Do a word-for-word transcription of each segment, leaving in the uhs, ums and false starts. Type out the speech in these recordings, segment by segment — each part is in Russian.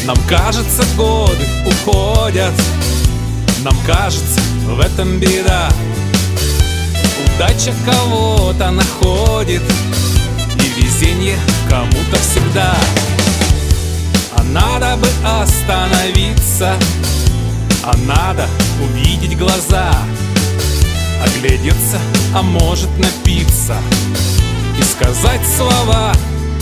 Нам кажется, годы уходят, нам кажется, в этом беда. Удача кого-то находит, и везенье кому-то всегда. А надо бы остановиться, а надо увидеть глаза, оглядеться, а может напиться и сказать слова.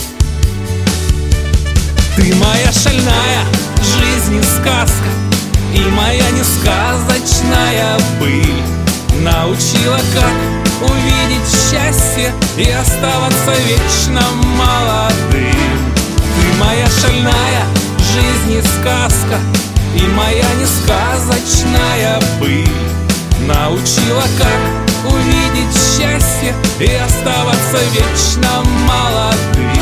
Ты моя шальная жизнь и сказка, и моя несказочная быль научила, как увидеть счастье и оставаться вечно молодым. Ты моя шальная жизнь и сказка, и моя несказочная быль научила, как увидеть счастье и оставаться вечно молодым.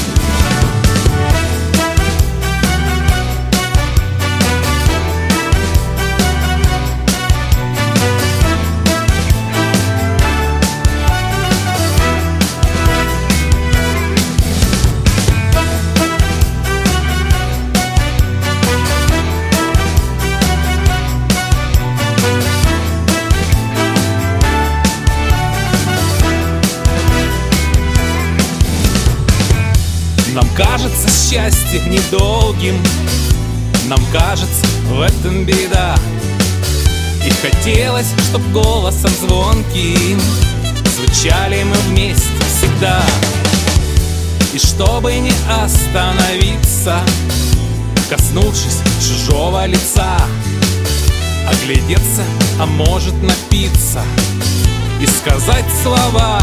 Нам кажется счастье недолгим, нам кажется, в этом беда. И хотелось, чтоб голосом звонким звучали мы вместе всегда. И чтобы не остановиться, коснувшись чужого лица, оглядеться, а может напиться и сказать слова.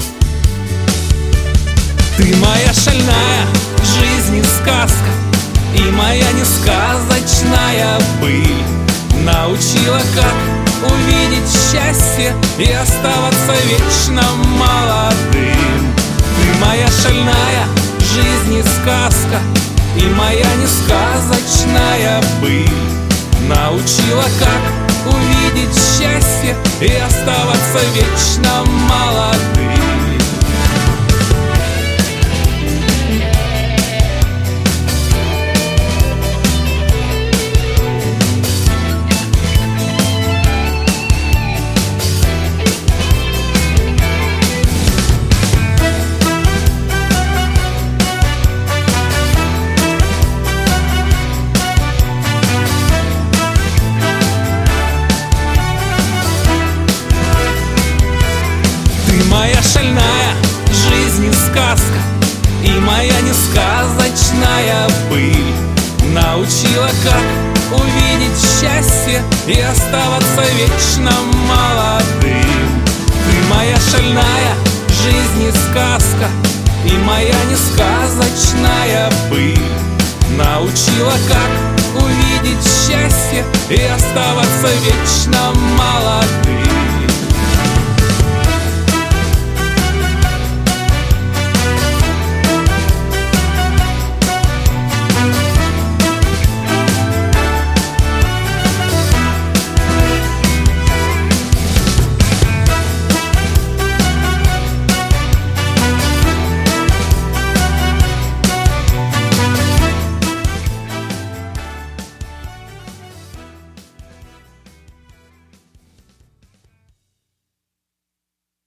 Ты моя шальная жизнь и сказка, и моя несказочная быль научила, как увидеть счастье и оставаться вечно молодым. Ты моя шальная жизнь и сказка, и моя несказочная быль научила, как увидеть счастье и оставаться вечно молодым. Моя шальная жизнь и сказка, и моя несказочная быль научила, как увидеть счастье и оставаться вечно молодым. Ты моя шальная жизнь и сказка, и моя несказочная быль научила, как увидеть счастье и оставаться вечно молодым.